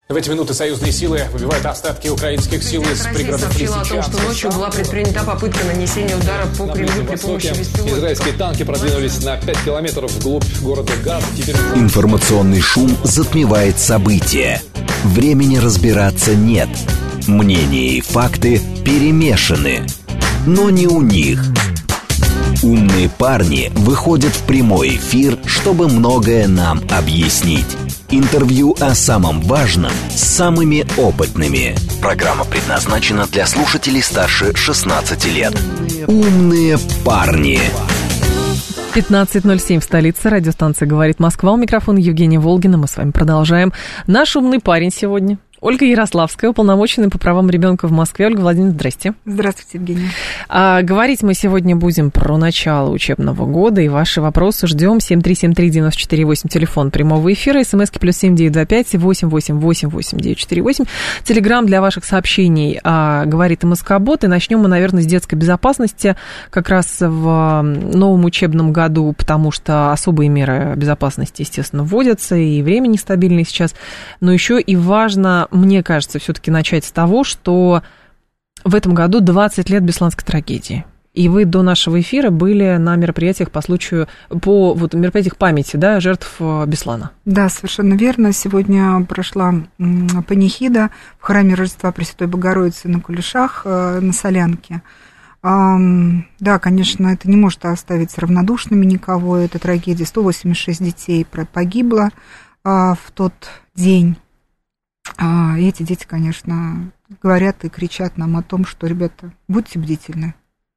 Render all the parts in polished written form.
В эти минуты союзные силы выбивают остатки украинских сил из пригородов сообщила о том, что ночью была предпринята попытка нанесения удара по Кремлю при помощи беспилотников. Израильские танки продвинулись на 5 километров вглубь города Газа. Информационный шум затмевает события. Времени разбираться нет. Мнения и факты перемешаны. Но не у них. Умные парни выходят в прямой эфир, чтобы многое нам объяснить. Интервью о самом важном с самыми опытными. Программа предназначена для слушателей старше 16 лет. Умные парни. 15:07 в столице. Радиостанция «Говорит Москва». У микрофона Евгения Волгина. Мы с вами продолжаем. Наш умный парень сегодня Ольга Ярославская, уполномоченная по правам ребенка в Москве. Ольга Владимировна, здрасте. Здравствуйте, Евгения. Говорить мы сегодня будем про начало учебного года, и ваши вопросы ждем. 7373948, телефон прямого эфира, смски +7 925 888 8948. Телеграм для ваших сообщений «Говорит МСК-бот». И начнем мы, наверное, с детской безопасности как раз в новом учебном году, потому что особые меры безопасности, естественно, вводятся, и время нестабильное сейчас. Но еще и важно, мне кажется, все-таки начать с того, что в этом году 20 лет Бесланской трагедии. И вы до нашего эфира были на мероприятиях по мероприятиях памяти, да, жертв Беслана. Да, совершенно верно. Сегодня прошла панихида в храме Рождества Пресвятой Богородицы на Кулешах, на Солянке. Да, конечно, это не может оставить равнодушными никого. Это трагедия. 186 детей погибло в тот день. И эти дети, конечно, говорят и кричат нам о том, что, ребята, будьте бдительны.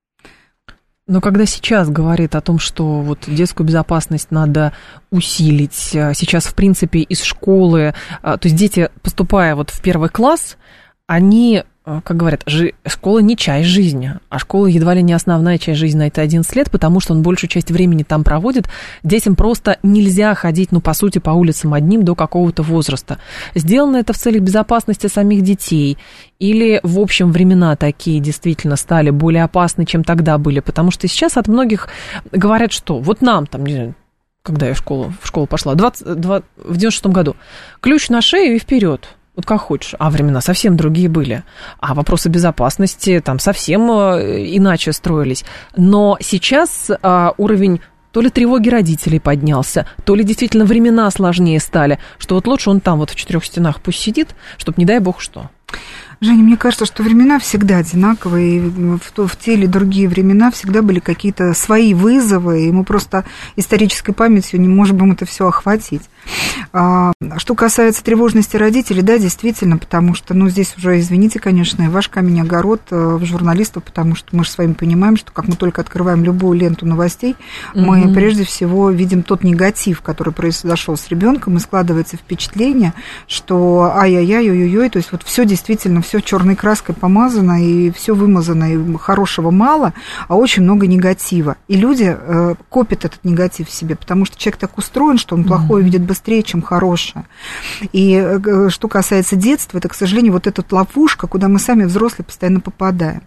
Но когда сейчас говорит о том, что вот детскую безопасность надо усилить, сейчас, в принципе, из школы, то есть дети, поступая вот в 1 класс, они, как говорят, школа не часть жизни, а школа едва ли не основная часть жизни на это 11 лет, потому что он большую часть времени там проводит. Детям просто нельзя ходить, по сути, по улицам одним до какого-то возраста. Сделано это в целях безопасности самих детей? Или, в общем, времена такие действительно стали более опасны, чем тогда были? Потому что сейчас от многих говорят, что вот нам, там, не знаю, когда я в школу пошла, в 96-м году, ключ на шею и вперед. Вот как хочешь. А времена совсем другие были. А вопросы безопасности там совсем иначе строились. Но сейчас уровень то ли тревоги родителей поднялся, то ли действительно времена сложнее стали, что вот лучше он там вот в 4 стенах пусть сидит, чтобы не дай бог что. Женя, мне кажется, что времена всегда одинаковые, и в те или другие времена всегда были какие-то свои вызовы, и мы просто исторической памятью не можем это все охватить. Что касается тревожности родителей, да, действительно, потому что, здесь уже, извините, конечно, и ваш камень огород в журналистов, потому что мы же с вами понимаем, что как мы только открываем любую ленту новостей, мы прежде всего видим тот негатив, который произошел с ребенком, и складывается впечатление, что ай-яй-яй, ой-ой-ой, то есть вот все действительно, все черной краской помазано, и все вымазано, и хорошего мало, а очень много негатива. И люди копят этот негатив в себе, потому что человек так устроен, что он плохое видит быстрее, чем хорошее. И что касается детства, это, к сожалению, вот эта ловушка, куда мы сами, взрослые, постоянно попадаем.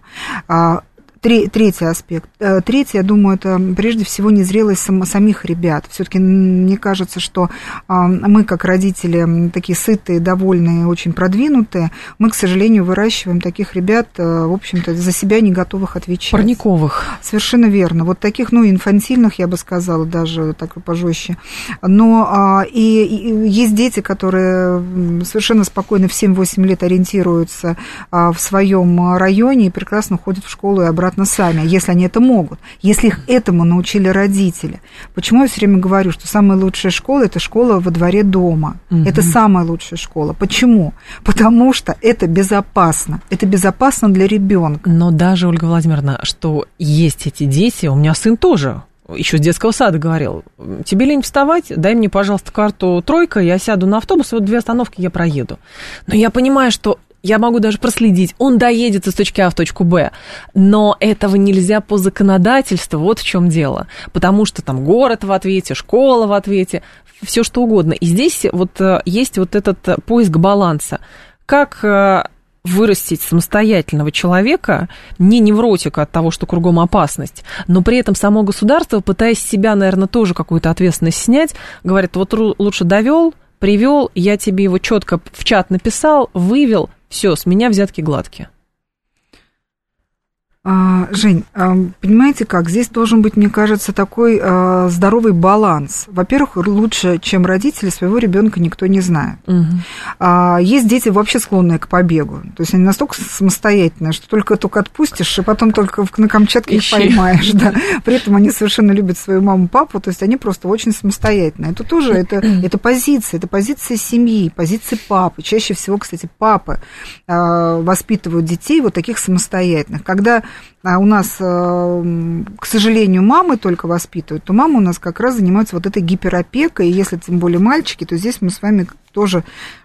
Третий аспект. Третий, я думаю, это прежде всего незрелость самих ребят. Все-таки мне кажется, что мы, как родители, такие сытые, довольные, очень продвинутые, мы, к сожалению, выращиваем таких ребят, в общем-то, за себя не готовых отвечать. Парниковых. Совершенно верно. Вот таких, инфантильных, я бы сказала, даже так и пожестче. Но и есть дети, которые совершенно спокойно в 7-8 лет ориентируются в своем районе и прекрасно ходят в школу и обратно сами, если они это могут, если их этому научили родители. Почему я все время говорю, что самая лучшая школа – это школа во дворе дома. Это самая лучшая школа. Почему? Потому что это безопасно. Это безопасно для ребенка. Но даже, Ольга Владимировна, что есть эти дети, у меня сын тоже еще с детского сада говорил: тебе лень вставать, дай мне, пожалуйста, карту «Тройка», я сяду на автобус, и вот 2 остановки я проеду. Но я понимаю, что я могу даже проследить, он доедет из точки А в точку Б, но этого нельзя по законодательству, вот в чем дело, потому что там город в ответе, школа в ответе, все что угодно. И здесь вот есть вот этот поиск баланса. Как вырастить самостоятельного человека, не невротика от того, что кругом опасность, но при этом само государство, пытаясь с себя, наверное, тоже какую-то ответственность снять, говорит: вот лучше довел, привел, я тебе его четко в чат написал, вывел, все, с меня взятки гладкие. Жень, понимаете как, здесь должен быть, мне кажется, такой здоровый баланс. Во-первых, лучше, чем родители, своего ребенка никто не знает. Угу. Есть дети вообще склонные к побегу. То есть они настолько самостоятельные, что только отпустишь, и потом только на Камчатке их поймаешь. Да. При этом они совершенно любят свою маму, папу, то есть они просто очень самостоятельные. Это тоже это позиция семьи, позиция папы. Чаще всего, кстати, папы воспитывают детей вот таких самостоятельных. Когда у нас, к сожалению, мамы только воспитывают, то мамы у нас как раз занимаются вот этой гиперопекой, и если тем более мальчики, то здесь мы с вами тоже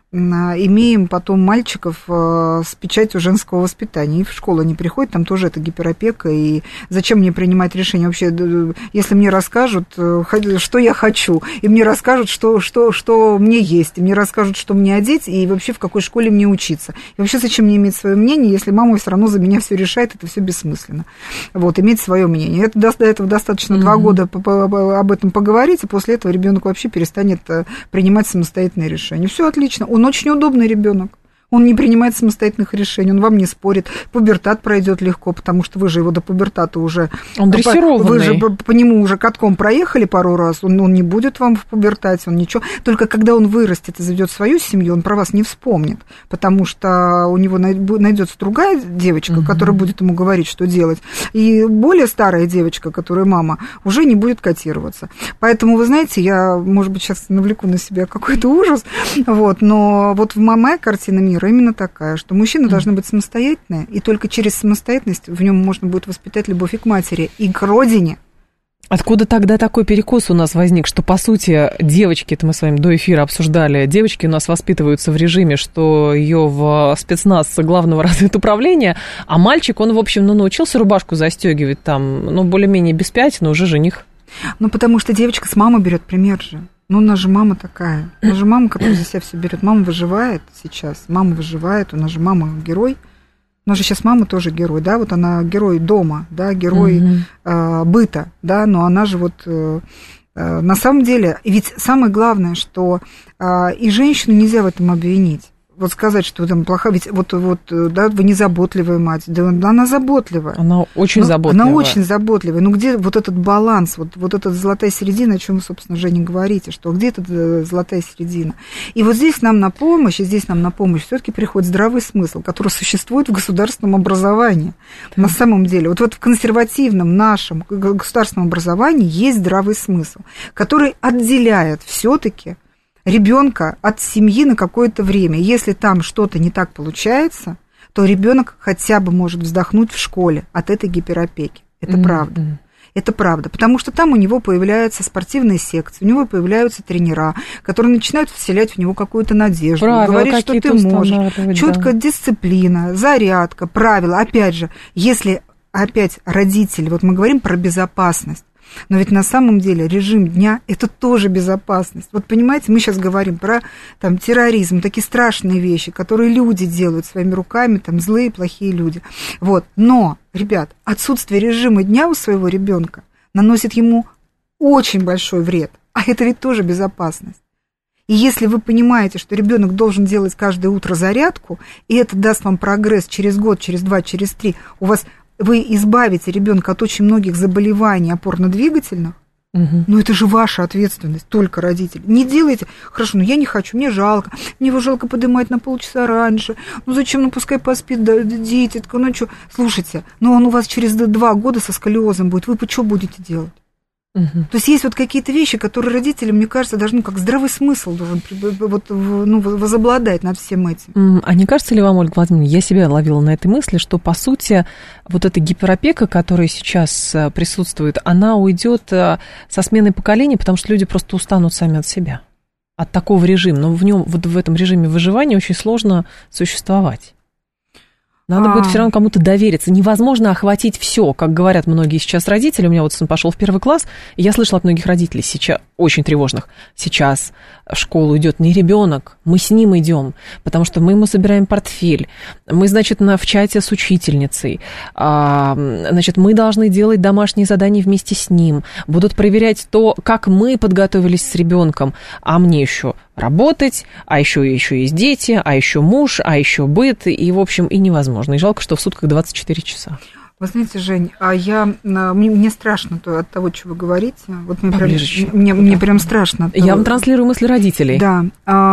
имеем потом мальчиков с печатью женского воспитания. И в школу они приходят, там тоже это гиперопека. И зачем мне принимать решение? Вообще, если мне расскажут, что я хочу, и мне расскажут, что мне есть, и мне расскажут, что мне одеть, и вообще в какой школе мне учиться. И вообще, зачем мне иметь свое мнение, если мама все равно за меня все решает, это все бессмысленно. Вот, иметь свое мнение. До этого достаточно 2 года об этом поговорить, и после этого ребенок вообще перестанет принимать самостоятельные решения. Все отлично. Он очень удобный ребенок. Он не принимает самостоятельных решений, он вам не спорит. Пубертат пройдет легко, потому что вы же его до пубертата уже... Он дрессированный. Вы же по нему уже катком проехали пару раз, он не будет вам в пубертате, он ничего. Только когда он вырастет и заведет свою семью, он про вас не вспомнит, потому что у него найдется другая девочка, которая будет ему говорить, что делать. И более старая девочка, которая мама, уже не будет котироваться. Поэтому, вы знаете, я, может быть, сейчас навлеку на себя какой-то ужас, вот, но вот моя картина мира именно такая, что мужчины должны быть самостоятельные, и только через самостоятельность в нем можно будет воспитать любовь и к матери, и к родине. Откуда тогда такой перекос у нас возник, что, по сути, девочки, это мы с вами до эфира обсуждали, девочки у нас воспитываются в режиме, что ее в спецназ главного разведуправления, а мальчик, он, в общем, научился рубашку застегивать там, более-менее без пятен, но уже жених. Потому что девочка с мамы берет пример же. У нас же мама такая. У нас же мама, которая за себя все берет. Мама выживает сейчас. Мама выживает. У нас же мама герой. У нас же сейчас мама тоже герой, да, вот она герой дома, да, герой быта, да, но она же вот на самом деле, ведь самое главное, что и женщину нельзя в этом обвинить. Вот сказать, что там плохая, ведь да, вы не заботливая мать, да она заботливая. Она очень заботливая. Она очень заботливая. Ну, где вот этот баланс, вот эта золотая середина, о чем вы, собственно, Женя, говорите, что где эта золотая середина? И вот здесь нам на помощь все-таки приходит здравый смысл, который существует в государственном образовании. На самом деле, вот в консервативном нашем государственном образовании есть здравый смысл, который отделяет все-таки ребенка от семьи на какое-то время. Если там что-то не так получается, то ребенок хотя бы может вздохнуть в школе от этой гиперопеки. Это правда. Это правда, потому что там у него появляются спортивные секции, у него появляются тренера, которые начинают вселять в него какую-то надежду, говорить, что ты можешь. Четкая дисциплина, зарядка, правила. Опять же, если родители, вот мы говорим про безопасность, но ведь на самом деле режим дня – это тоже безопасность. Вот понимаете, мы сейчас говорим про терроризм, такие страшные вещи, которые люди делают своими руками, злые, плохие люди. Вот. Но, ребят, отсутствие режима дня у своего ребенка наносит ему очень большой вред, а это ведь тоже безопасность. И если вы понимаете, что ребенок должен делать каждое утро зарядку, и это даст вам прогресс через год, через 2, через 3, вы избавите ребенка от очень многих заболеваний опорно-двигательных, но это же ваша ответственность, только родители. Не делайте, хорошо, я не хочу, мне жалко, мне его жалко поднимать на полчаса раньше, зачем, пускай поспит, дети, слушайте, он у вас через 2 года со сколиозом будет, вы что будете делать? То есть есть какие-то вещи, которые родители, мне кажется, должны как здравый смысл должен возобладать над всем этим. А не кажется ли вам, Ольга Владимировна, я себя ловила на этой мысли, что, по сути, вот эта гиперопека, которая сейчас присутствует, она уйдет со сменой поколений, потому что люди просто устанут сами от себя, от такого режима. Но в этом режиме выживания очень сложно существовать. Надо будет все равно кому-то довериться. Невозможно охватить все, как говорят многие сейчас родители. У меня сын пошел в 1 класс, и я слышала от многих родителей сейчас. очень тревожных. Сейчас в школу идет не ребенок, мы с ним идем, потому что мы ему собираем портфель, мы, значит, в чате с учительницей, значит, мы должны делать домашние задания вместе с ним, будут проверять то, как мы подготовились с ребенком, а мне еще работать, а еще есть дети, а еще муж, а еще быт, и, в общем, и невозможно. И жалко, что в сутках 24 часа. Вы знаете, Жень, мне страшно от того, что вы говорите. Вот мне прям страшно. Я вам транслирую мысли родителей. Да.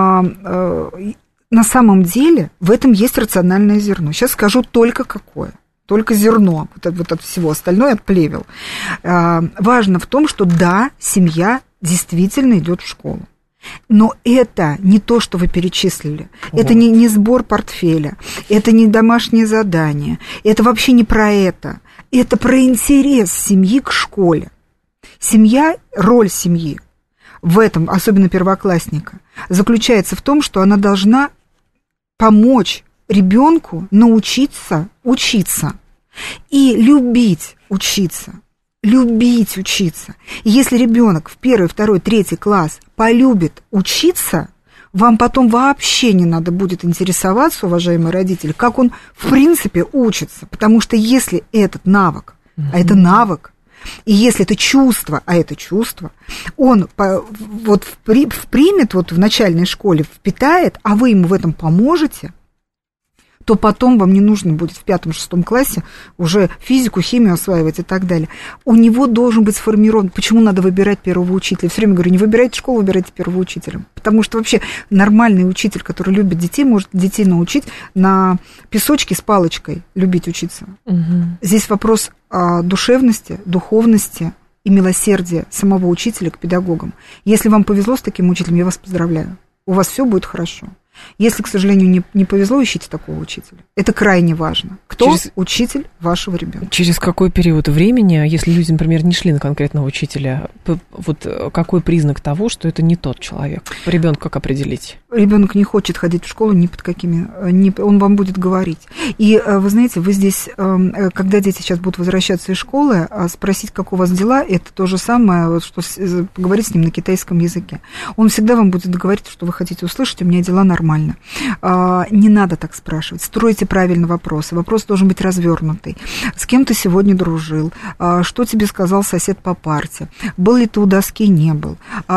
На самом деле в этом есть рациональное зерно. Сейчас скажу только какое. Только зерно. Вот от всего остальное от плевел. Важно в том, что да, семья действительно идет в школу. Но это не то, что вы перечислили. Это не сбор портфеля, это не домашнее задание, это вообще не про это. Это про интерес семьи к школе. Роль семьи в этом, особенно первоклассника, заключается в том, что она должна помочь ребенку научиться учиться и любить учиться. Любить учиться. И если ребенок в 1, 2, 3 класс полюбит учиться, вам потом вообще не надо будет интересоваться, уважаемые родители, как он в принципе учится. Потому что если этот навык, а это навык, и если это чувство, а это чувство, он примет в начальной школе, впитает, а вы ему в этом поможете, то потом вам не нужно будет в 5-6 классе уже физику, химию осваивать и так далее. У него должен быть сформирован. Почему надо выбирать первого учителя? Все время говорю, не выбирайте школу, выбирайте первого учителя. Потому что вообще нормальный учитель, который любит детей, может детей научить на песочке с палочкой любить учиться. Угу. Здесь вопрос о душевности, духовности и милосердия самого учителя к педагогам. Если вам повезло с таким учителем, я вас поздравляю. У вас все будет хорошо. Если, к сожалению, не повезло, ищите такого учителя. Это крайне важно. Кто учитель вашего ребенка? Через какой период времени, если люди, например, не шли на конкретного учителя, вот какой признак того, что это не тот человек? Ребенка как определить? Ребенок не хочет ходить в школу ни под какими... Он вам будет говорить. И вы знаете, вы здесь, когда дети сейчас будут возвращаться из школы, спросить, как у вас дела, это то же самое, что поговорить с ним на китайском языке. Он всегда вам будет говорить, что вы хотите услышать, у меня дела нормально. Не надо так спрашивать. Стройте правильно вопросы. Вопрос должен быть развернутый. С кем ты сегодня дружил? Что тебе сказал сосед по парте? Был ли ты у доски, не был?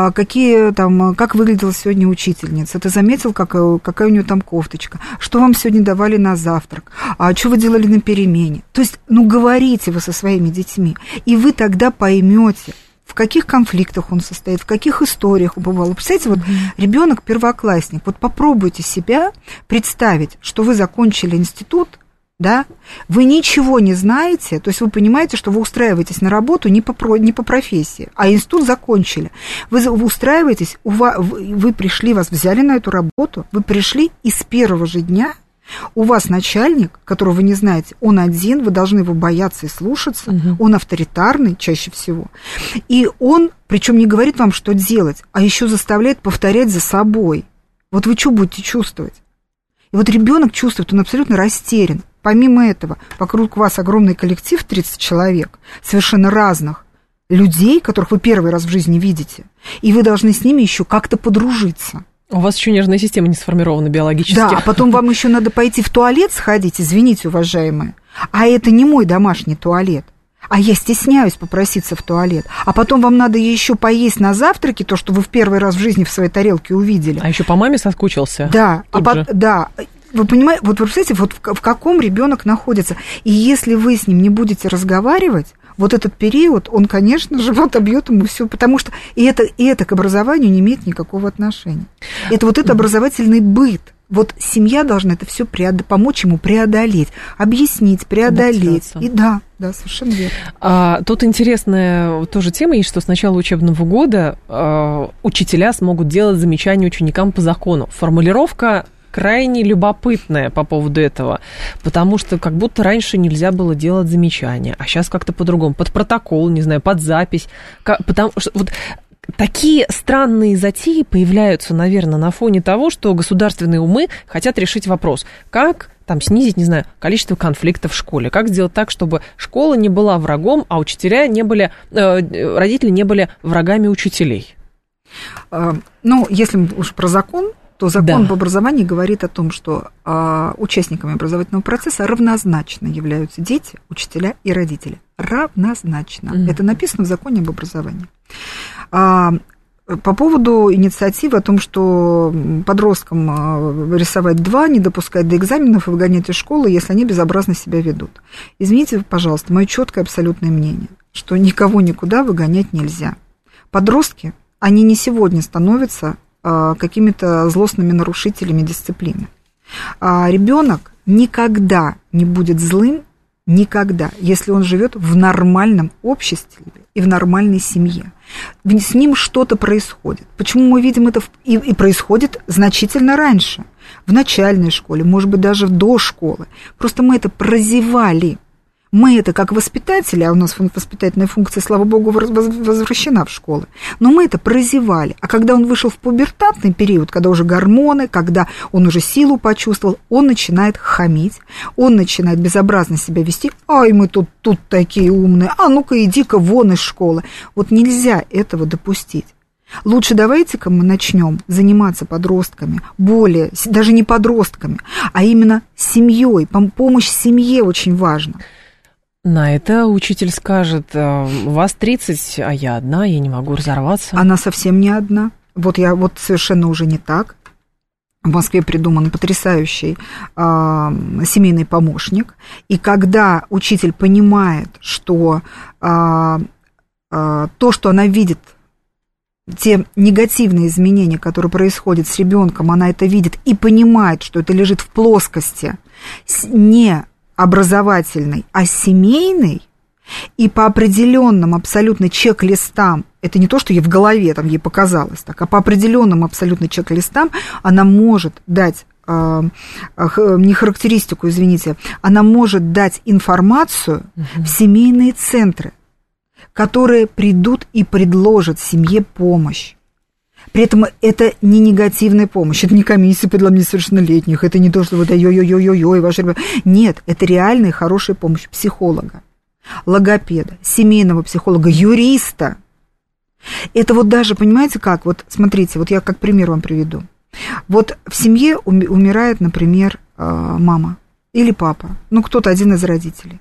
Как выглядела сегодня учительница? Ты заметил, какая у нее там кофточка? Что вам сегодня давали на завтрак? Что вы делали на перемене? То есть, говорите вы со своими детьми, и вы тогда поймете, в каких конфликтах он состоит, в каких историях убывал. Представляете, ребенок первоклассник, попробуйте себя представить, что вы закончили институт, да, вы ничего не знаете, то есть вы понимаете, что вы устраиваетесь на работу не по профессии, а институт закончили. Вы устраиваетесь, вы пришли, вас взяли на эту работу, вы пришли, и с первого же дня у вас начальник, которого вы не знаете, он один, вы должны его бояться и слушаться, он авторитарный чаще всего, и он, причем не говорит вам, что делать, а еще заставляет повторять за собой. Вот вы что будете чувствовать? И ребенок чувствует, он абсолютно растерян. Помимо этого, вокруг вас огромный коллектив, 30 человек, совершенно разных людей, которых вы первый раз в жизни видите, и вы должны с ними еще как-то подружиться. У вас еще нервная система не сформирована биологически. Да, а потом вам еще надо пойти в туалет сходить, извините, уважаемые, а это не мой домашний туалет, а я стесняюсь попроситься в туалет, а потом вам надо еще поесть на завтраке то, что вы в первый раз в жизни в своей тарелке увидели. А еще по маме соскучился. Да, да. Вы понимаете, вы представляете, в каком ребенок находится, и если вы с ним не будете разговаривать, этот период, он, конечно же, отобьет ему все, потому что и это к образованию не имеет никакого отношения. Это образовательный быт. Семья должна это все помочь ему преодолеть, объяснить, преодолеть. И да, совершенно верно. Тут интересная тоже тема есть, что с начала учебного года учителя смогут делать замечания ученикам по закону. Формулировка крайне любопытная по поводу этого, потому что как будто раньше нельзя было делать замечания, а сейчас как-то по-другому, под протокол, не знаю, под запись, потому что такие странные затеи появляются, наверное, на фоне того, что государственные умы хотят решить вопрос, как снизить, не знаю, количество конфликтов в школе, как сделать так, чтобы школа не была врагом, а учителя не были, родители не были врагами учителей. Ну, если уж про закон, то закон об образовании говорит о том, что участниками образовательного процесса равнозначно являются дети, учителя и родители. Равнозначно. Это написано в законе об образовании. По поводу инициативы о том, что подросткам рисовать 2, не допускать до экзаменов и выгонять из школы, если они безобразно себя ведут. Извините, пожалуйста, мое четкое абсолютное мнение, что никого никуда выгонять нельзя. Подростки, они не сегодня становятся какими-то злостными нарушителями дисциплины. Ребенок никогда не будет злым, никогда, если он живет в нормальном обществе и в нормальной семье. С ним что-то происходит. Почему мы видим это и происходит значительно раньше, в начальной школе, может быть, даже до школы. Просто мы это прозевали. Мы это как воспитатели, а у нас воспитательная функция, слава богу, возвращена в школы, но мы это прозевали. А когда он вышел в пубертатный период, когда уже гормоны, когда он уже силу почувствовал, он начинает хамить, он начинает безобразно себя вести. Ай, мы тут такие умные, а ну-ка иди-ка вон из школы. Вот нельзя этого допустить. Лучше давайте-ка мы начнем заниматься подростками, более, даже не подростками, а именно семьей. Помощь семье очень важна. На это учитель скажет: вас 30, а я одна, я не могу разорваться. Она совсем не одна. Вот совершенно уже не так. В Москве придуман потрясающий семейный помощник. И когда учитель понимает, что то, что она видит, те негативные изменения, которые происходят с ребенком, она это видит и понимает, что это лежит в плоскости не образовательной, а семейной, и по определенным абсолютно чек-листам, это не то, что ей в голове там ей показалось так, а по определенным абсолютно чек-листам она может дать, не характеристику, извините, она может дать информацию в семейные центры, которые придут и предложат семье помощь. При этом это не негативная помощь, это не комиссия по делам несовершеннолетних, это не то, что вот ой-ой-ой-ой, ваши ребята. Нет, это реальная хорошая помощь психолога, логопеда, семейного психолога, юриста. Это вот даже, понимаете как, вот смотрите, вот я как пример вам приведу. Вот в семье умирает, например, мама или папа, ну кто-то один из родителей.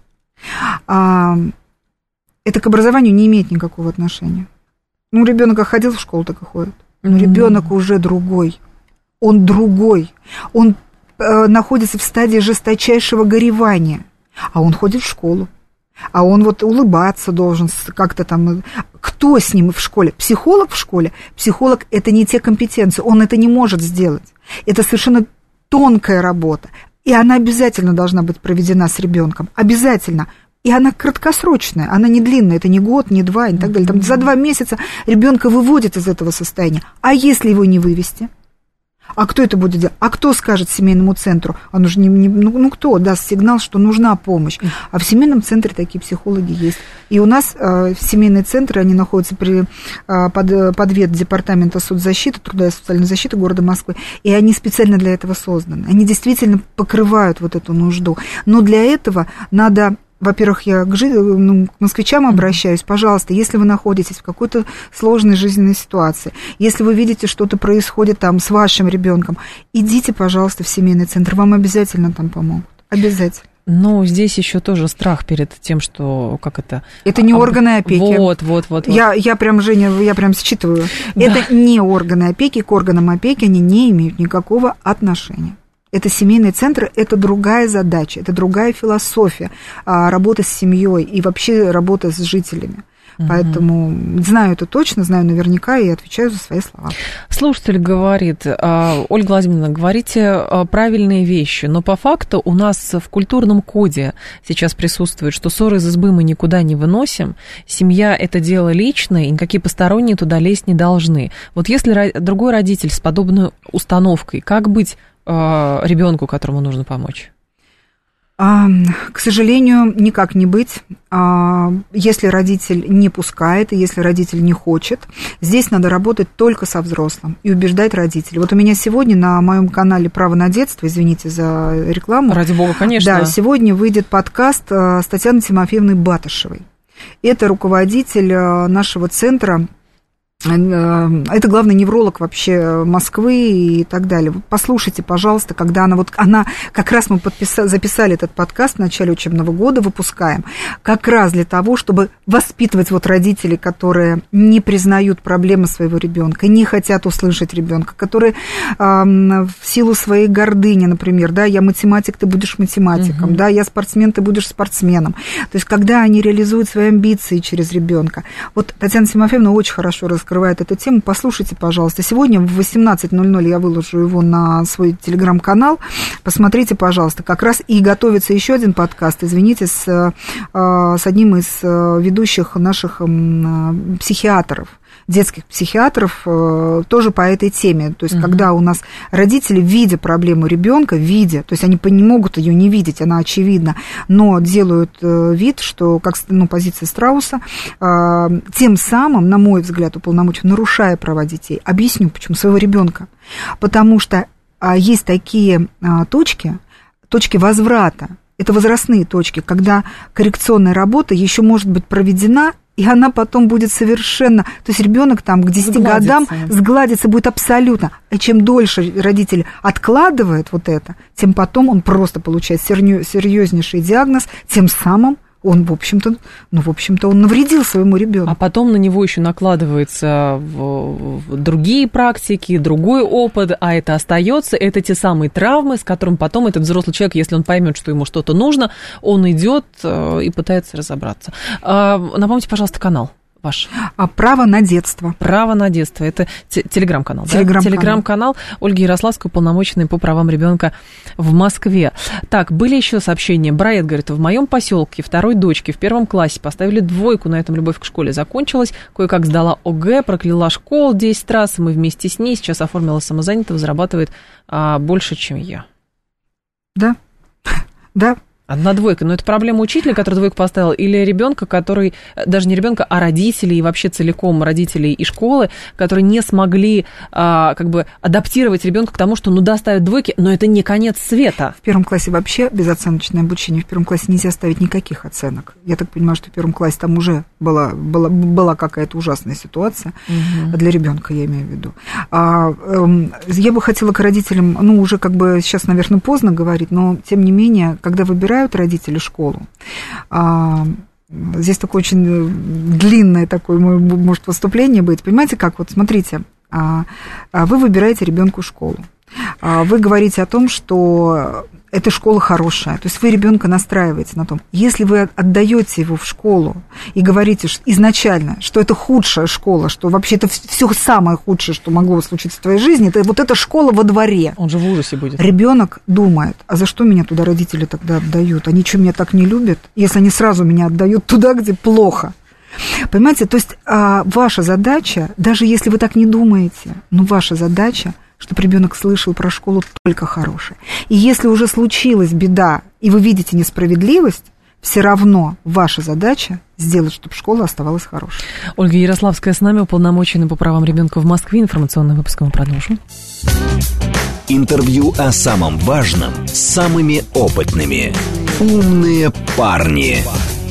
Это к образованию не имеет никакого отношения. Ну, ребенок ходил в школу, так и ходит. Но ребенок уже другой. Он другой. Он находится в стадии жесточайшего горевания. А он ходит в школу. А он вот улыбаться должен как-то там. Кто с ним в школе? Психолог в школе? Психолог – это не те компетенции. Он это не может сделать. Это совершенно тонкая работа. И она обязательно должна быть проведена с ребенком. Обязательно. И она краткосрочная, она не длинная, это не год, не 2 и так далее. Там за 2 месяца ребенка выводят из этого состояния. А если его не вывести? А кто это будет делать? А кто скажет семейному центру? Он уже кто даст сигнал, что нужна помощь? А в семейном центре такие психологи есть. И у нас семейные центры, они находятся под ветдепартамента соцзащиты, труда и социальной защиты города Москвы, и они специально для этого созданы. Они действительно покрывают вот эту нужду. Но для этого надо... Во-первых, я к москвичам обращаюсь. Пожалуйста, если вы находитесь в какой-то сложной жизненной ситуации, если вы видите, что-то происходит там с вашим ребенком, идите, пожалуйста, в семейный центр. Вам обязательно там помогут. Обязательно. Но здесь еще тоже страх перед тем, что Это не органы опеки. Вот. Я прям, Женя, считываю. Да. Это не органы опеки, к органам опеки они не имеют никакого отношения. Это семейные центры, это другая задача, это другая философия работы с семьей и вообще работы с жителями. Поэтому знаю это точно, знаю наверняка и отвечаю за свои слова. Слушатель говорит: Ольга Владимировна, говорите правильные вещи, но по факту у нас в культурном коде сейчас присутствует, что ссоры из избы мы никуда не выносим, семья – это дело личное, и никакие посторонние туда лезть не должны. Вот если другой родитель с подобной установкой, как быть ребенку, которому нужно помочь? К сожалению, никак не быть. Если родитель не пускает, и если родитель не хочет, здесь надо работать только со взрослым и убеждать родителей. Вот у меня сегодня на моем канале «Право на детство», извините за рекламу. Ради бога, конечно. Да, сегодня выйдет подкаст с Татьяной Тимофеевной Батышевой. Это руководитель нашего центра Это главный невролог вообще Москвы и так далее. Послушайте, пожалуйста, когда она как раз мы записали этот подкаст в начале учебного года, выпускаем, как раз для того, чтобы воспитывать родителей, которые не признают проблемы своего ребенка, не хотят услышать ребенка, которые в силу своей гордыни, например, да, я математик, ты будешь математиком, да, я спортсмен, ты будешь спортсменом. То есть, когда они реализуют свои амбиции через ребенка. Татьяна Тимофеевна очень хорошо раскрывает эту тему, послушайте, пожалуйста. Сегодня в 18:00 я выложу его на свой телеграм-канал. Посмотрите, пожалуйста. Как раз и готовится еще один подкаст, извините, с одним из ведущих наших психиатров, детских психиатров, тоже по этой теме. То есть, когда у нас родители, видя проблему ребенка, то есть они не могут ее не видеть, она очевидна, но делают вид, что, как позиция Страуса, тем самым, на мой взгляд, уполномочен, нарушая права детей. Объясню, почему. Своего ребенка. Потому что есть такие точки возврата. Это возрастные точки, когда коррекционная работа еще может быть проведена, и она потом будет совершенно... То есть ребенок там к 10 годам сгладится будет абсолютно. И чем дольше родитель откладывает это, тем потом он просто получает серьезнейший диагноз, тем самым он, в общем-то, он навредил своему ребенку. А потом на него еще накладываются другие практики, другой опыт, а это остается, это те самые травмы, с которыми потом этот взрослый человек, если он поймет, что ему что-то нужно, он идет и пытается разобраться. Напомните, пожалуйста, канал ваш. «Право на детство». «Право на детство». Это телеграм-канал, да? Телеграм-канал Ольги Ярославской, уполномоченной по правам ребенка в Москве. Так, были еще сообщения. Брайет говорит, в моем поселке второй дочке в 1 классе поставили 2, на этом любовь к школе закончилась. Кое-как сдала ОГЭ, прокляла школу 10 раз, мы вместе с ней сейчас оформила самозанятого, зарабатывает больше, чем я. Да, да. Одна 2, но это проблема учителя, который 2 поставил, или ребенка, который, даже не ребенка, а родителей, и вообще целиком родителей и школы, которые не смогли адаптировать ребенка к тому, что ставят 2, но это не конец света. В 1 классе вообще безоценочное обучение, в 1 классе нельзя ставить никаких оценок. Я так понимаю, что в 1 классе там уже была какая-то ужасная ситуация для ребенка, я имею в виду. Я бы хотела к родителям, уже сейчас, наверное, поздно говорить, но тем не менее, когда выбирают родители школу. Здесь такое очень длинное такое, может, выступление быть. Понимаете, как? Смотрите, вы выбираете ребенку школу. Вы говорите о том, что эта школа хорошая. То есть вы ребенка настраиваете на том. Если вы отдаете его в школу и говорите изначально, что это худшая школа, что вообще это все самое худшее, что могло случиться в твоей жизни, это эта школа во дворе. Он же в ужасе будет. Ребенок думает, а за что меня туда родители тогда отдают? Они что, меня так не любят? Если они сразу меня отдают туда, где плохо. Понимаете, то есть ваша задача, даже если вы так не думаете, ваша задача, чтобы ребенок слышал про школу только хорошее. И если уже случилась беда, и вы видите несправедливость, все равно ваша задача сделать, чтобы школа оставалась хорошей. Ольга Ярославская с нами, уполномоченная по правам ребенка в Москве. Информационный выпуск мы продолжим. Интервью о самом важном с самыми опытными. «Умные парни».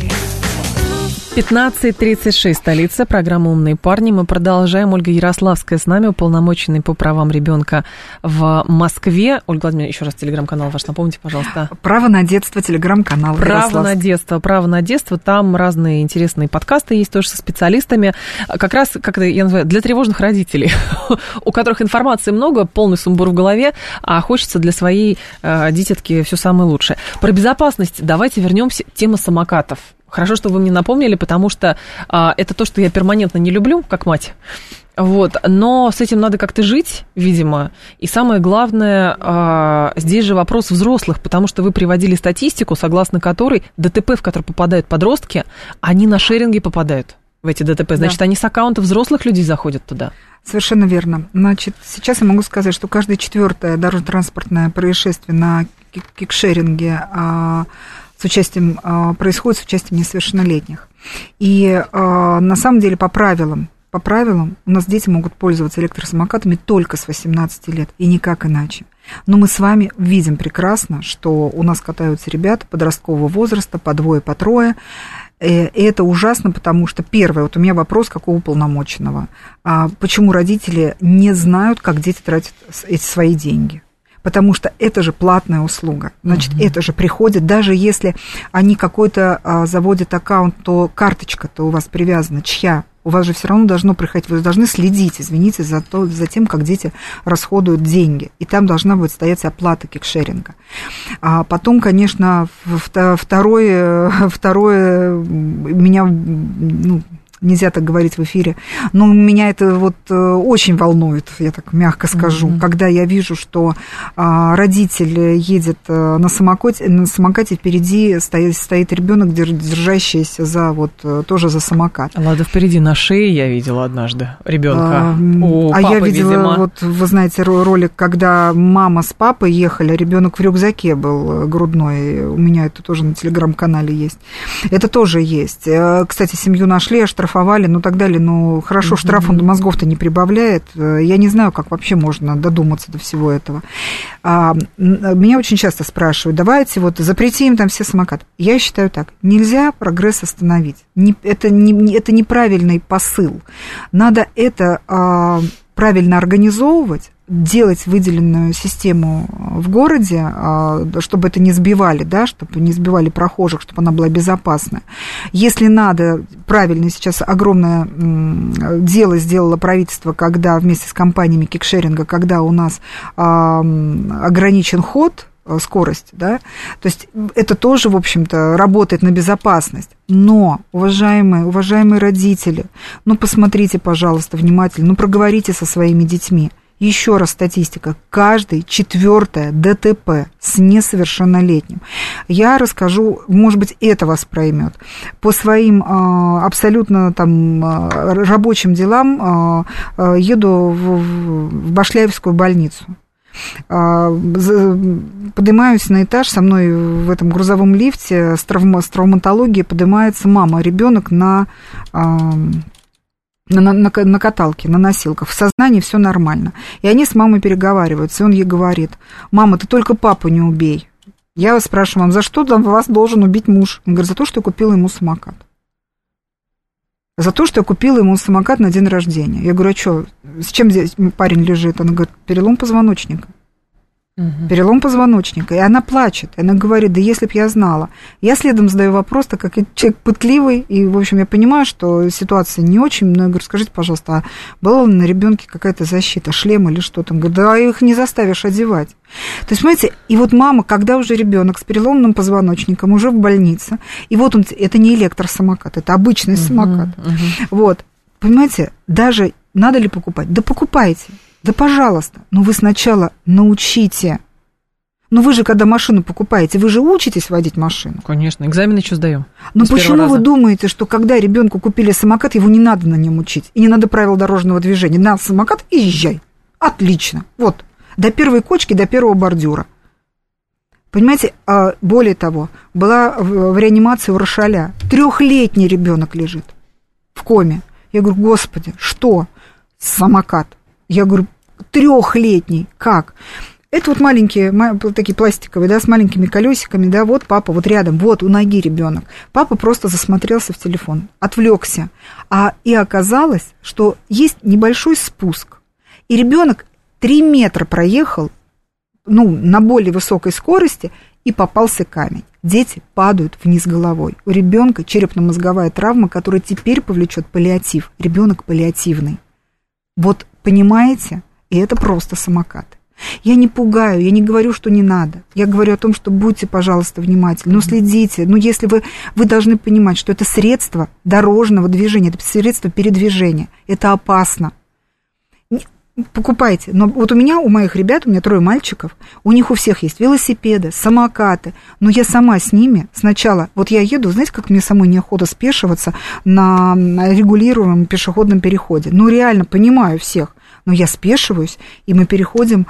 15:36, столица, программа «Умные парни». Мы продолжаем. Ольга Ярославская с нами, уполномоченный по правам ребенка в Москве. Ольга Владимировна, еще раз телеграм-канал ваш напомните, пожалуйста. «Право на детство», телеграм-канал. «Право на детство», «Право на детство». Там разные интересные подкасты есть тоже со специалистами. Как раз, как я называю, для тревожных родителей, у которых информации много, полный сумбур в голове, а хочется для своей дитятки все самое лучшее. Про безопасность давайте вернемся. Тема самокатов. Хорошо, что вы мне напомнили, потому что это то, что я перманентно не люблю, как мать. Но с этим надо как-то жить, видимо. И самое главное, здесь же вопрос взрослых, потому что вы приводили статистику, согласно которой ДТП, в который попадают подростки, они на шеринги попадают в эти ДТП. Значит, они с аккаунтов взрослых людей заходят туда. Совершенно верно. Значит, сейчас я могу сказать, что каждое 4-е дорожно-транспортное происшествие на кикшеринге происходит с участием несовершеннолетних. И на самом деле по правилам по правилам, у нас дети могут пользоваться электросамокатами только с 18 лет, и никак иначе. Но мы с вами видим прекрасно, что у нас катаются ребята подросткового возраста, по двое, по трое. И это ужасно, потому что, первое, вот у меня вопрос, как у уполномоченного. Почему родители не знают, как дети тратят эти свои деньги? Потому что это же платная услуга. Значит, это же приходит, даже если они какой-то заводят аккаунт, то карточка-то у вас привязана, чья? У вас же все равно должно приходить, вы должны следить, извините, за тем, как дети расходуют деньги. И там должна будет стоять оплата кикшеринга. А потом, конечно, второе меня, нельзя так говорить в эфире, но меня это вот очень волнует, я так мягко скажу, когда я вижу, что родитель едет на самокате, впереди стоит ребенок, держащийся тоже за самокат. Ладно, впереди на шее я видела однажды ребенка. Я видела, видимо... вы знаете, ролик, когда мама с папой ехали, ребенок в рюкзаке был грудной, у меня это тоже на телеграм-канале есть. Это тоже есть. Кстати, семью нашли, оштрафовали, так далее, хорошо, штраф он до мозгов-то не прибавляет, я не знаю, как вообще можно додуматься до всего этого. Меня очень часто спрашивают, давайте запретим там все самокаты. Я считаю так, нельзя прогресс остановить, это неправильный посыл, надо это правильно организовывать, делать выделенную систему в городе, чтобы это не сбивали, да, чтобы не сбивали прохожих, чтобы она была безопасная. Если надо, правильно, сейчас огромное дело сделало правительство, когда вместе с компаниями кикшеринга, когда у нас ограничен ход, скорость, да, то есть это тоже, в общем-то, работает на безопасность. Но, уважаемые родители, посмотрите, пожалуйста, внимательно, проговорите со своими детьми. Еще раз статистика. Каждый 4-е ДТП с несовершеннолетним. Я расскажу, может быть, это вас проймет. По своим абсолютно рабочим делам еду в Башляевскую больницу. Поднимаюсь на этаж, со мной в этом грузовом лифте с травматологией поднимается мама, ребенок на каталке, на носилках, в сознании все нормально. И они с мамой переговариваются, и он ей говорит: мама, ты только папу не убей. Я вас спрашиваю, мам, за что вас должен убить муж? Он говорит, за то, что я купила ему самокат. За то, что я купила ему самокат на день рождения. Я говорю, а что, с чем здесь парень лежит? Она говорит, перелом позвоночника. Перелом позвоночника. И она плачет. Она говорит, да если б я знала. Я следом задаю вопрос, так как я человек пытливый, и, в общем, я понимаю, что ситуация не очень, но я говорю, скажите, пожалуйста, а была ли на ребенке какая-то защита, шлем или что-то? Он говорит, да их не заставишь одевать. То есть, понимаете, и вот мама, когда уже ребенок с переломным позвоночником, уже в больнице, и вот он, это не электросамокат, это обычный самокат. Вот, понимаете, даже надо ли покупать? Да покупайте. Да, пожалуйста, но вы сначала научите. Ну, вы же, когда машину покупаете, вы же учитесь водить машину. Конечно, экзамен еще сдаем. Но почему вы думаете, что когда ребенку купили самокат, его не надо на нем учить? И не надо правил дорожного движения. На самокат и езжай. Отлично. Вот. До первой кочки, до первого бордюра. Понимаете, более того, была в реанимации у Рошаля. 3-летний ребенок лежит в коме. Я говорю, господи, что? Самокат. Я говорю, 3-летний, как? Это вот маленькие, такие пластиковые, да, с маленькими колесиками, да, вот папа, вот рядом, вот у ноги ребенок. Папа просто засмотрелся в телефон, отвлекся. И оказалось, что есть небольшой спуск. И ребенок 3 метра проехал, на более высокой скорости, и попался камень. Дети падают вниз головой. У ребенка черепно-мозговая травма, которая теперь повлечет паллиатив. Ребенок паллиативный. Вот понимаете? И это просто самокаты. Я не пугаю, я не говорю, что не надо. Я говорю о том, что будьте, пожалуйста, внимательны. Следите. Если вы должны понимать, что это средство дорожного движения, это средство передвижения. Это опасно. Покупайте. Но вот у моих ребят, у меня 3 мальчиков, у них у всех есть велосипеды, самокаты. Но я сама с ними сначала, вот я еду, знаете, как мне самой неохота спешиваться на регулируемом пешеходном переходе. Реально понимаю всех. но я спешиваюсь, и мы переходим,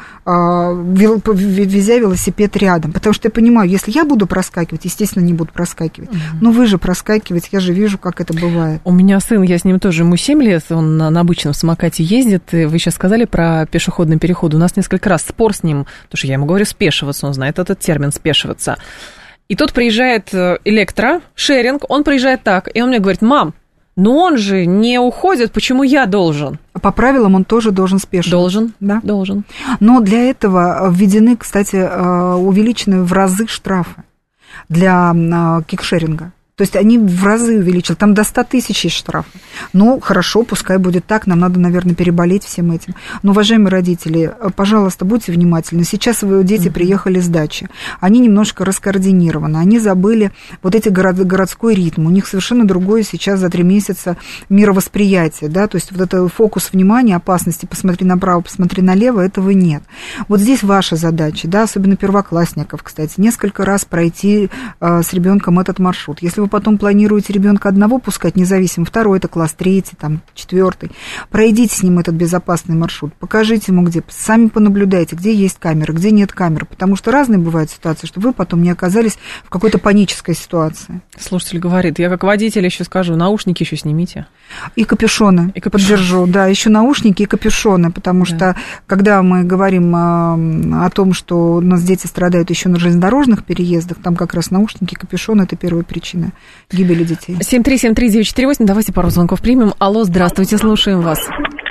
везя велосипед рядом. Потому что я понимаю, если я буду проскакивать, естественно, не буду проскакивать. Но вы же проскакиваете, я же вижу, как это бывает. У меня сын, я с ним тоже, ему 7 лет, он на обычном самокате ездит. И вы сейчас сказали про пешеходный переход. У нас несколько раз спор с ним, потому что я ему говорю спешиваться, он знает этот термин спешиваться. И тут приезжает шеринг, он приезжает так, и он мне говорит: мам, но он же не уходит, почему я должен? По правилам он тоже должен спешиваться. Должен, да? Должен. Но для этого введены, кстати, увеличены в разы штрафы для кикшеринга. То есть они в разы увеличили, там до 100 тысяч есть штрафы. Ну, хорошо, пускай будет так, нам надо, наверное, переболеть всем этим. Но, уважаемые родители, пожалуйста, будьте внимательны. Сейчас дети приехали с дачи, они немножко раскоординированы, они забыли вот эти городской ритм, у них совершенно другое сейчас за 3 месяца мировосприятие, да, то есть вот это фокус внимания, опасности, посмотри направо, посмотри налево, этого нет. Вот здесь ваша задача, да, особенно первоклассников, кстати, несколько раз пройти с ребенком этот маршрут. Если вы потом планируете ребенка одного пускать, независимо, второй это класс, третий, там, 4, пройдите с ним этот безопасный маршрут, покажите ему, где, сами понаблюдайте, где есть камеры, где нет камер, потому что разные бывают ситуации, чтобы вы потом не оказались в какой-то панической ситуации. Слушатель говорит, я как водитель еще скажу, наушники еще снимите. И капюшоны, поддержу, да, еще наушники и капюшоны, потому что, когда мы говорим о том, что у нас дети страдают еще на железнодорожных переездах, там как раз наушники и капюшоны – это первая причина гибели детей. 7373948, давайте пару звонков примем. Алло, здравствуйте, слушаем вас.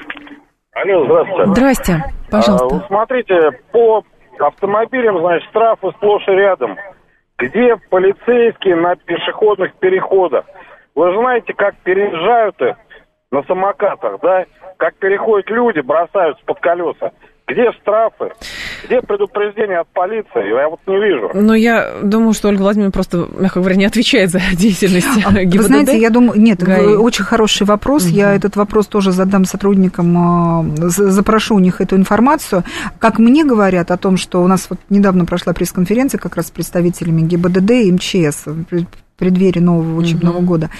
Алло, здравствуйте. Здрасте, пожалуйста. Смотрите, по автомобилям, значит, штрафы сплошь и рядом. Где полицейские на пешеходных переходах? Вы же знаете, как переезжают на самокатах, да? Как переходят люди, бросаются под колеса. Где штрафы? Где предупреждение от полиции? Я вот не вижу. Но я думаю, что Ольга Владимировна просто, мягко говоря, не отвечает за деятельность ГИБДД. Вы знаете, я думаю, нет, очень хороший вопрос. Я этот вопрос тоже задам сотрудникам, запрошу у них эту информацию. Как мне говорят о том, что у нас вот недавно прошла пресс-конференция как раз с представителями ГИБДД и МЧС, в преддверии нового учебного года.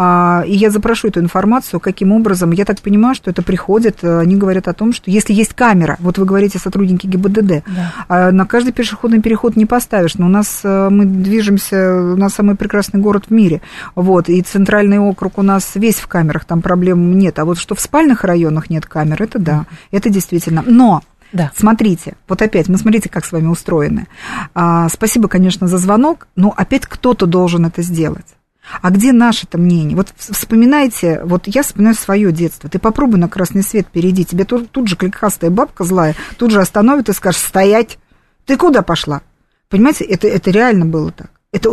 И я запрошу эту информацию, каким образом. Я так понимаю, что это приходит, они говорят о том, что если есть камера, вот вы говорите, сотрудники ГИБДД, на каждый пешеходный переход не поставишь, но у нас мы движемся на самый прекрасный город в мире, вот, и центральный округ у нас весь в камерах, там проблем нет, а вот что в спальных районах нет камер, это да, это действительно. Но да. Смотрите, вот опять, мы смотрите, как с вами устроены. Спасибо, конечно, за звонок, но опять кто-то должен это сделать. А где наше-то мнение? Вот вспоминайте, вот я вспоминаю свое детство. Ты попробуй на красный свет перейди, тебе тут же клыкастая бабка злая тут же остановит и скажет: стоять, ты куда пошла? Понимаете, это реально было так. Это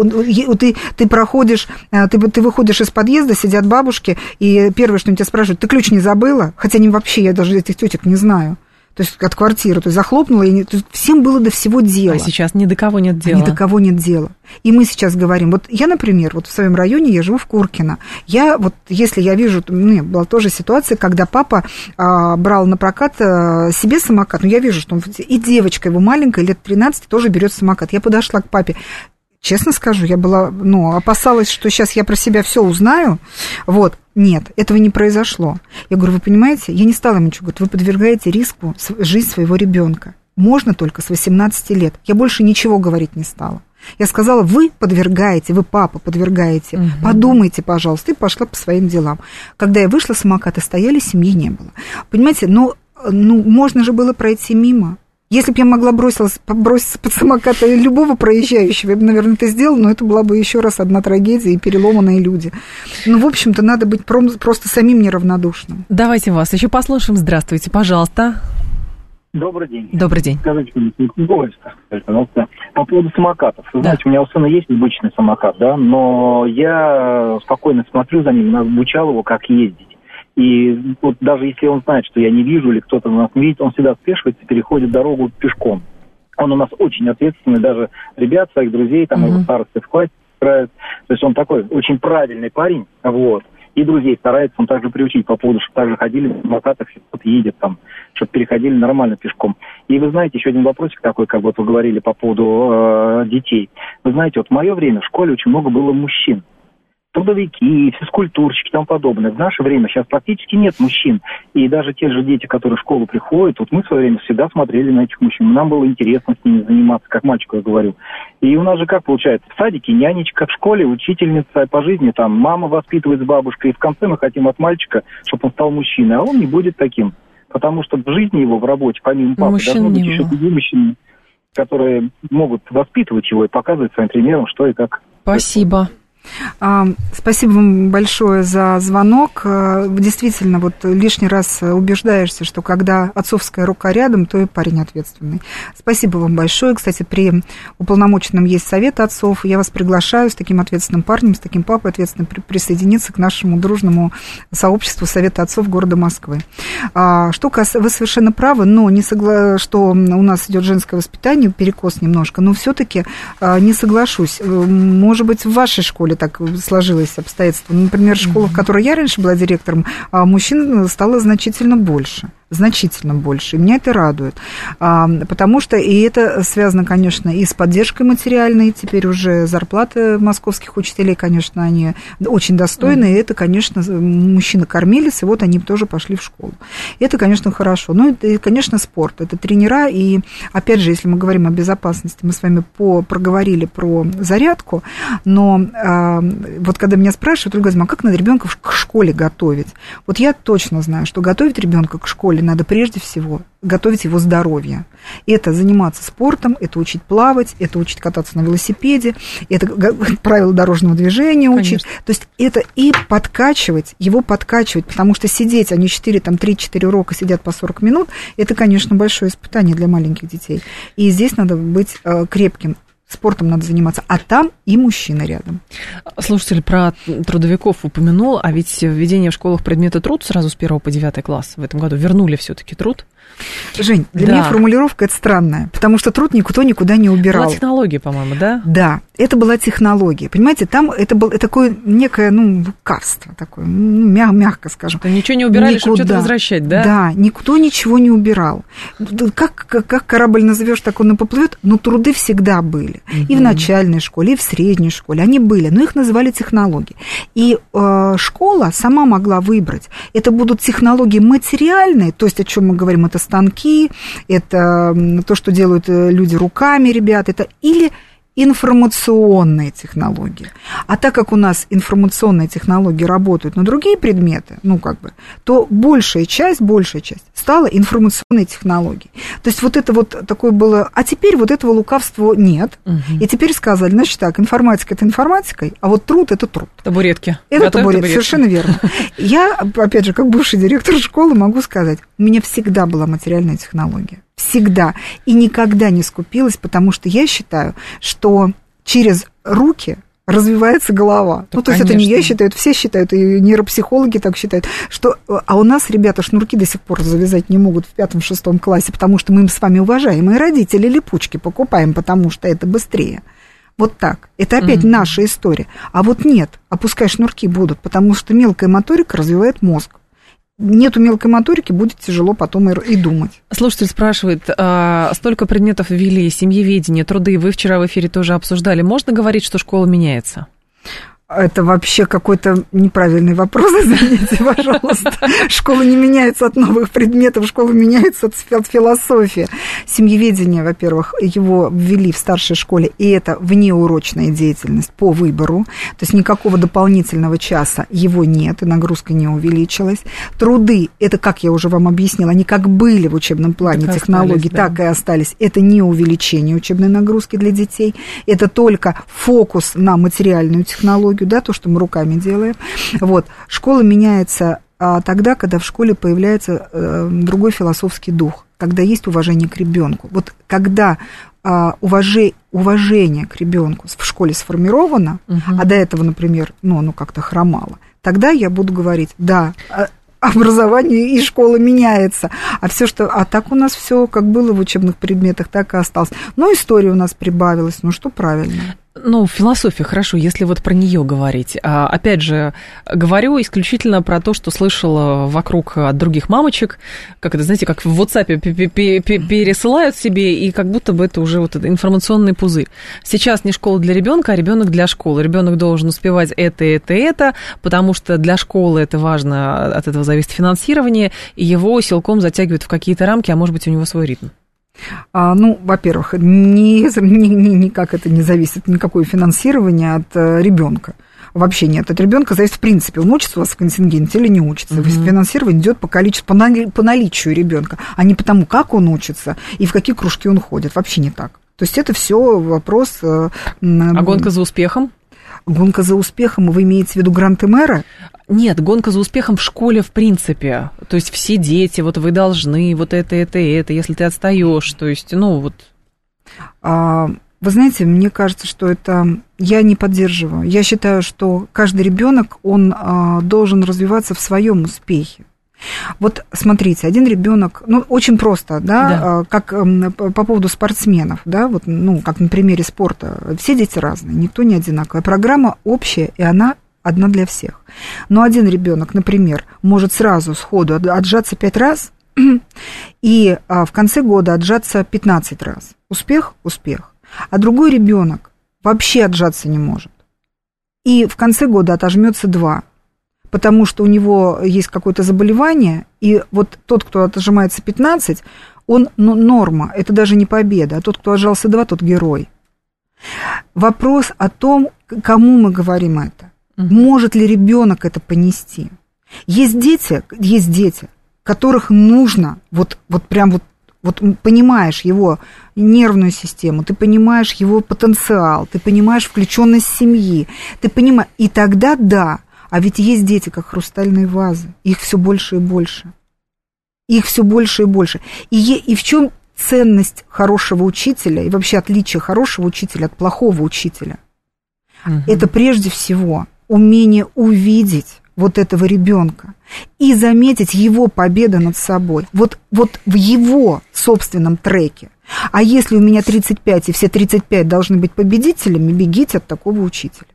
ты проходишь, ты выходишь из подъезда, сидят бабушки, и первое, что они тебя спрашивают: ты ключ не забыла? Хотя они вообще, я даже этих тетек не знаю. То есть от квартиры, то есть захлопнула, и всем было до всего дела. А сейчас ни до кого нет дела. Ни до кого нет дела. И мы сейчас говорим, вот я, например, вот в своем районе, я живу в Куркино, если я вижу, у меня была тоже ситуация, когда папа брал на прокат себе самокат, я вижу, что и девочка его маленькая, лет 13, тоже берет самокат. Я подошла к папе. Честно скажу, я была, опасалась, что сейчас я про себя все узнаю. Вот. Нет, этого не произошло. Я говорю, вы понимаете, я не стала ему ничего говорить, вы подвергаете риску жизнь своего ребенка. Можно только с 18 лет. Я больше ничего говорить не стала. Я сказала, вы подвергаете, вы, папа, подвергаете. Подумайте, пожалуйста, и пошла по своим делам. Когда я вышла, самокаты стояли, семьи не было. Понимаете, можно же было пройти мимо. Если бы я могла броситься под самокат любого проезжающего, я бы, наверное, это сделала, но это была бы еще раз одна трагедия и переломанные люди. В общем-то, надо быть просто самим неравнодушным. Давайте вас еще послушаем. Здравствуйте, пожалуйста. Добрый день. Добрый день. Скажите, пожалуйста, по поводу самокатов. Вы знаете, у меня у сына есть обычный самокат, да, но я спокойно смотрю за ним, обучал его, как ездить. И вот даже если он знает, что я не вижу или кто-то нас не видит, он всегда спешивается, переходит дорогу пешком. Он у нас очень ответственный, даже ребят, своих друзей, там его старосты в классе играют. То есть он такой очень правильный парень, вот. И друзей старается он также приучить по поводу, чтобы также ходили на самокатах, если кто-то едет там, чтобы переходили нормально пешком. И вы знаете, еще один вопросик такой, как вот вы говорили по поводу детей. Вы знаете, вот в мое время в школе очень много было мужчин. трудовики, физкультурщики и тому подобное. В наше время сейчас практически нет мужчин. И даже те же дети, которые в школу приходят, вот мы в свое время всегда смотрели на этих мужчин. Нам было интересно с ними заниматься, как мальчику я говорю. И у нас же как получается? В садике нянечка, в школе учительница, по жизни там мама воспитывает с бабушкой. И в конце мы хотим от мальчика, чтобы он стал мужчиной. А он не будет таким. Потому что в жизни его, в работе, помимо папы, должны быть еще другие мужчины, которые могут воспитывать его и показывать своим примером, что и как. Спасибо. Спасибо вам большое за звонок. Действительно, вот лишний раз убеждаешься, что когда отцовская рука рядом, то и парень ответственный. Спасибо вам большое. Кстати, при уполномоченном есть совет отцов. Я вас приглашаю с таким ответственным парнем, с таким папой ответственным присоединиться к нашему дружному сообществу Совета отцов города Москвы. Вы совершенно правы, но что у нас идет женское воспитание, перекос немножко, но все-таки не соглашусь. Может быть, в вашей школе так сложилось обстоятельство. Например, школа, в которой я раньше была директором, мужчин стало значительно больше. И меня это радует. Потому что, и это связано, конечно, и с поддержкой материальной. Теперь уже зарплаты московских учителей, конечно, они очень достойные. И это, конечно, мужчины-кормились, и вот они тоже пошли в школу. И это, конечно, хорошо. Ну, и, конечно, спорт. Это тренера. И, опять же, если мы говорим о безопасности, мы с вами проговорили про зарядку, но вот когда меня спрашивают, Ольга Измайловна, как надо ребенка к школе готовить? Вот я точно знаю, что готовить ребенка к школе надо прежде всего готовить его здоровье. Это заниматься спортом, это учить плавать, это учить кататься на велосипеде, это правила дорожного движения учить. Конечно. То есть это и его подкачивать, потому что сидеть, они 3-4 урока сидят по 40 минут, это, конечно, большое испытание для маленьких детей. И здесь надо быть крепким. Спортом надо заниматься, а там и мужчина рядом. Слушатель про трудовиков упомянул, а ведь введение в школах предмета труд сразу с 1 по 9 класс в этом году вернули все-таки труд. Жень, для меня формулировка это странная, потому что труд никто никуда не убирал. Была технология, по-моему, да? Да, это была технология. Понимаете, там это было такое некое, лукавство такое, мягко скажем. То ничего не убирали, чтобы что-то возвращать, да? Да, никто ничего не убирал. Как корабль назовешь, так он и поплывет, но труды всегда были. И в начальной школе, и в средней школе они были, но их называли технологии. И школа сама могла выбрать. Это будут технологии материальные, то есть о чем мы говорим, это станки, это то, что делают люди руками, ребят, это или информационные технологии. А так как у нас информационные технологии работают на другие предметы, то большая часть стала информационной технологией. То есть вот это вот такое было... А теперь вот этого лукавства нет. И теперь сказали, значит так, информатика – это информатикой, а вот труд – это труд. Табуретки. Это табуретки, совершенно верно. Я, опять же, как бывший директор школы, могу сказать, у меня всегда была материальная технология. Всегда. И никогда не скупилась, потому что я считаю, что через руки развивается голова. То есть это не я считаю, это все считают, и нейропсихологи так считают, что... А у нас ребята шнурки до сих пор завязать не могут в 5-6 классе, потому что мы с вами, уважаемые родители, липучки покупаем, потому что это быстрее. Вот так. Это опять наша история. А вот нет, а пускай шнурки будут, потому что мелкая моторика развивает мозг. Нету мелкой моторики, будет тяжело потом и думать. Слушатель спрашивает, столько предметов ввели, семьеведение, труды, вы вчера в эфире тоже обсуждали. Можно говорить, что школа меняется? Это вообще какой-то неправильный вопрос, извините, пожалуйста. Школа не меняется от новых предметов, школа меняется от философии. Семьеведение, во-первых, его ввели в старшей школе, и это внеурочная деятельность по выбору. То есть никакого дополнительного часа его нет, и нагрузка не увеличилась. Труды, это, как я уже вам объяснила, они как были в учебном плане технологий, так и остались. Это не увеличение учебной нагрузки для детей, это только фокус на материальную технологию, да, то, что мы руками делаем. Вот. Школа меняется тогда, когда в школе появляется другой философский дух, когда есть уважение к ребенку. Вот когда уважение к ребенку в школе сформировано, а до этого, например, оно как-то хромало, тогда я буду говорить, да, образование и школа меняется. А так у нас все как было в учебных предметах, так и осталось. Но история у нас прибавилась, что правильно. Ну, философия, хорошо, если вот про нее говорить. Опять же, говорю исключительно про то, что слышала вокруг от других мамочек, как это, знаете, как в WhatsApp пересылают себе, и как будто бы это уже вот информационный пузырь. Сейчас не школа для ребенка, а ребенок для школы. Ребенок должен успевать это, потому что для школы это важно, от этого зависит финансирование, и его силком затягивают в какие-то рамки, а может быть, у него свой ритм. Ну, во-первых, никак это не зависит, никакое финансирование от ребенка. Вообще нет. От ребенка зависит в принципе, он учится у вас в контингенте или не учится. Финансирование идет по количеству, по наличию ребенка, а не потому, как он учится и в какие кружки он ходит. Вообще не так. То есть это все вопрос. А гонка за успехом? Гонка за успехом, вы имеете в виду гранты мэра? Нет, гонка за успехом в школе в принципе. То есть все дети, вот вы должны, вот это, если ты отстаешь, то есть, ну вот. Вы знаете, мне кажется, что это я не поддерживаю. Я считаю, что каждый ребенок, он должен развиваться в своем успехе. Вот смотрите, один ребенок, ну, очень просто, да, как по поводу спортсменов, да, вот, ну, как на примере спорта, все дети разные, никто не одинаковый. Программа общая, и она одна для всех. Но один ребенок, например, может сразу сходу отжаться 5 раз и в конце года отжаться 15 раз. Успех – успех. А другой ребенок вообще отжаться не может. И в конце года отожмется 2. Потому что у него есть какое-то заболевание, и вот тот, кто отжимается 15, он норма, это даже не победа, а тот, кто отжался 2, тот герой. Вопрос о том, кому мы говорим это. Может ли ребенок это понести? Есть дети, которых нужно, вот понимаешь его нервную систему, ты понимаешь его потенциал, ты понимаешь включенность семьи, ты понимаешь, и тогда да. А ведь есть дети, как хрустальные вазы. Их все больше и больше. Их все больше и больше. И в чем ценность хорошего учителя и вообще отличие хорошего учителя от плохого учителя? Это прежде всего умение увидеть вот этого ребенка и заметить его победу над собой. Вот в его собственном треке. А если у меня 35, и все 35 должны быть победителями, бегите от такого учителя.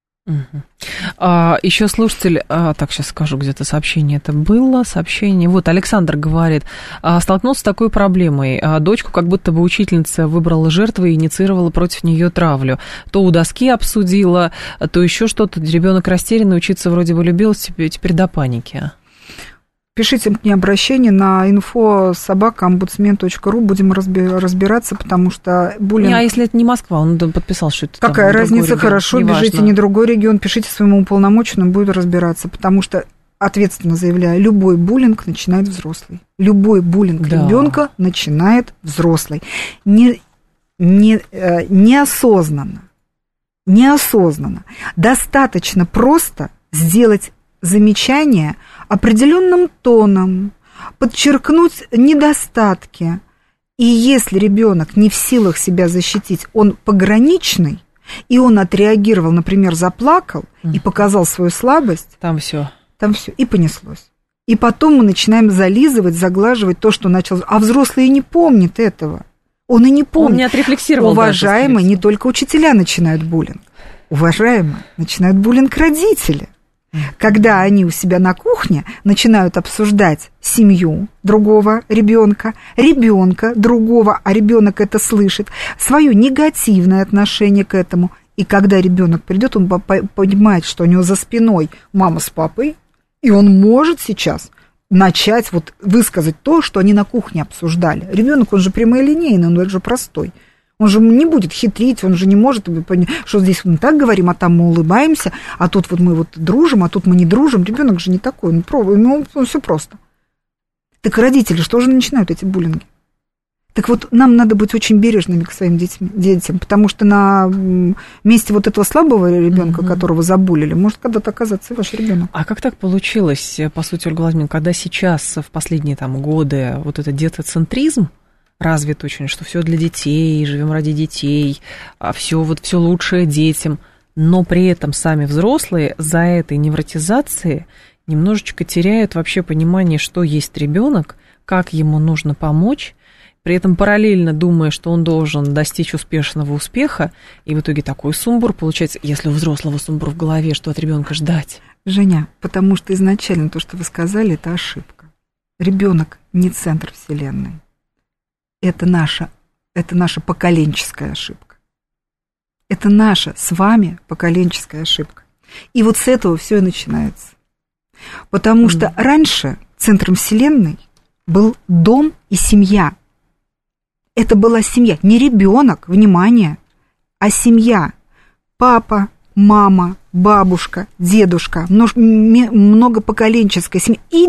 Еще слушатель, так, сейчас скажу, где-то сообщение это было, вот Александр говорит, столкнулся с такой проблемой, дочку как будто бы учительница выбрала жертву и инициировала против нее травлю, то у доски обсудила, то еще что-то, ребенок растерянный, учиться вроде бы любил, теперь до паники. Пишите мне обращение на info@ombudsman.ru, будем разбираться, потому что буллинг... А если это не Москва, он подписал, что это какая разница, хорошо, бежите не другой регион, пишите своему уполномоченному, будет разбираться, потому что, ответственно заявляю, любой буллинг начинает взрослый. Любой буллинг ребенка начинает взрослый. Неосознанно. Достаточно просто сделать замечание определенным тоном, подчеркнуть недостатки. И если ребенок не в силах себя защитить, он пограничный, и он отреагировал, например, заплакал и показал свою слабость, там все, и понеслось. И потом мы начинаем зализывать, заглаживать то, что начал. А взрослый не помнит этого. Он и не помнит. Он не отрефлексировал. Уважаемые, не только учителя начинают буллинг. Уважаемые, начинают буллинг родители. Когда они у себя на кухне начинают обсуждать семью другого ребенка другого, а ребенок это слышит, свое негативное отношение к этому. И когда ребенок придет, он понимает, что у него за спиной мама с папой, и он может сейчас начать высказать то, что они на кухне обсуждали. Ребенок, он же прямолинейный, он же простой. Он же не будет хитрить, он же не может понять, что здесь мы так говорим, а там мы улыбаемся, а тут мы дружим, а тут мы не дружим. Ребенок же не такой, он все просто. Так родители что же начинают эти буллинги? Так вот, нам надо быть очень бережными к своим детям, потому что на месте этого слабого ребенка, которого забулили, может когда-то оказаться и ваш ребенок. А как так получилось, по сути, Ольга Владимировна, когда сейчас, в последние годы, этот детоцентризм развит очень, что все для детей, живем ради детей, все лучшее детям, но при этом сами взрослые за этой невротизацией немножечко теряют вообще понимание, что есть ребенок, как ему нужно помочь, при этом параллельно думая, что он должен достичь успешного успеха, и в итоге такой сумбур получается, если у взрослого сумбур в голове, что от ребенка ждать? Женя, потому что изначально то, что вы сказали, это ошибка. Ребенок не центр Вселенной. Это наша поколенческая ошибка. Это наша с вами поколенческая ошибка. И вот с этого все и начинается. Потому что раньше центром Вселенной был дом и семья. Это была семья, не ребенок, внимание, а семья. Папа, мама, бабушка, дедушка, многопоколенческая семья и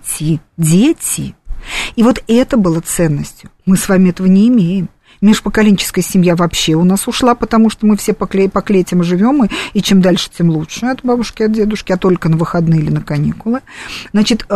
дети. И вот это было ценностью. Мы с вами этого не имеем. Межпоколенческая семья вообще у нас ушла, потому что мы все по клетям живем, и чем дальше, тем лучше от бабушки, от дедушки, а только на выходные или на каникулы. Значит,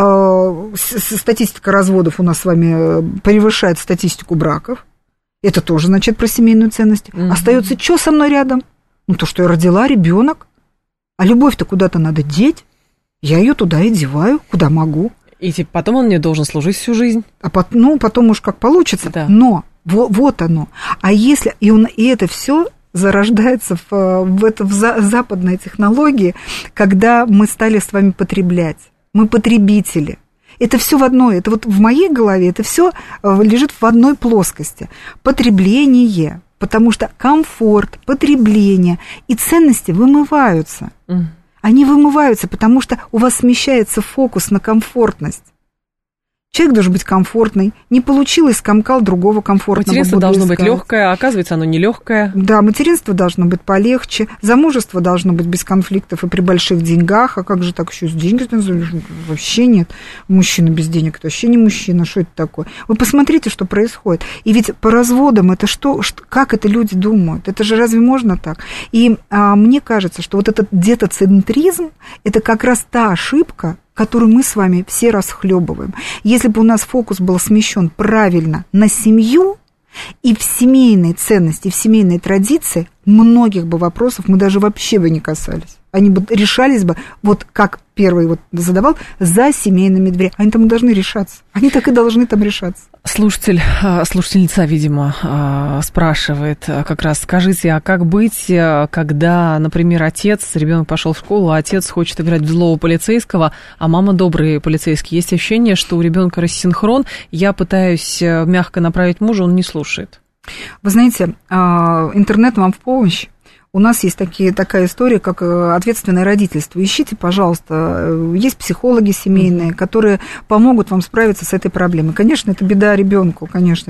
статистика разводов у нас с вами превышает статистику браков. Это тоже, значит, про семейную ценность. Остается что со мной рядом? Ну, то, что я родила, ребенок. А любовь-то куда-то надо деть. Я ее туда и деваю, куда могу. И типа потом он мне должен служить всю жизнь. Потом уж как получится. Да. Но вот оно. А если и это все зарождается в западной технологии, когда мы стали с вами потреблять. Мы потребители. Это все в одной. Это вот в моей голове это все лежит в одной плоскости. Потребление. Потому что комфорт, потребление и ценности вымываются. Они вымываются, потому что у вас смещается фокус на комфортность. Человек должен быть комфортный. Не получилось, скомкал другого комфортного. Материнство должно быть легкое, а оказывается, оно не легкое. Да, материнство должно быть полегче. Замужество должно быть без конфликтов и при больших деньгах. А как же так еще с деньгами? Вообще нет. Мужчина без денег, это вообще не мужчина. Что это такое? Вы посмотрите, что происходит. И ведь по разводам это что? Как это люди думают? Это же разве можно так? И мне кажется, что вот этот детоцентризм, это как раз та ошибка, которую мы с вами все расхлебываем. Если бы у нас фокус был смещен правильно на семью и в семейные ценности, и в семейные традиции, многих бы вопросов мы даже вообще бы не касались. Они бы решались бы, вот как первый вот задавал, за семейными дверями. Они там должны решаться. Они так и должны там решаться. Слушательница, видимо, спрашивает как раз, скажите, а как быть, когда, например, ребенок пошел в школу, а отец хочет играть в злого полицейского, а мама добрый полицейский. Есть ощущение, что у ребенка рассинхрон, я пытаюсь мягко направить мужа, он не слушает. Вы знаете, интернет вам в помощь. У нас есть такая история, как ответственное родительство. Ищите, пожалуйста, есть психологи семейные, которые помогут вам справиться с этой проблемой. Конечно, это беда ребенку,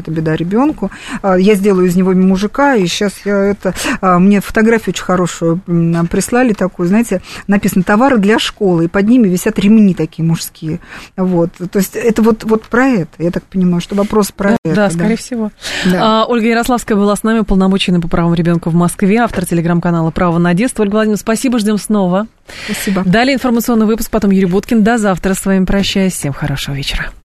Я сделаю из него мужика, и сейчас мне фотографию очень хорошую прислали такую, знаете, написано «товары для школы», и под ними висят ремни такие мужские. Вот. То есть это вот про это, я так понимаю, что вопрос про это. Да, скорее всего. Да. Ольга Ярославская была с нами, уполномоченная по правам ребенка в Москве, автор телеграм-канала «Право на детство». Ольга Владимировна, спасибо, ждем снова. Спасибо. Далее информационный выпуск, потом Юрий Буткин. До завтра, с вами прощаюсь. Всем хорошего вечера.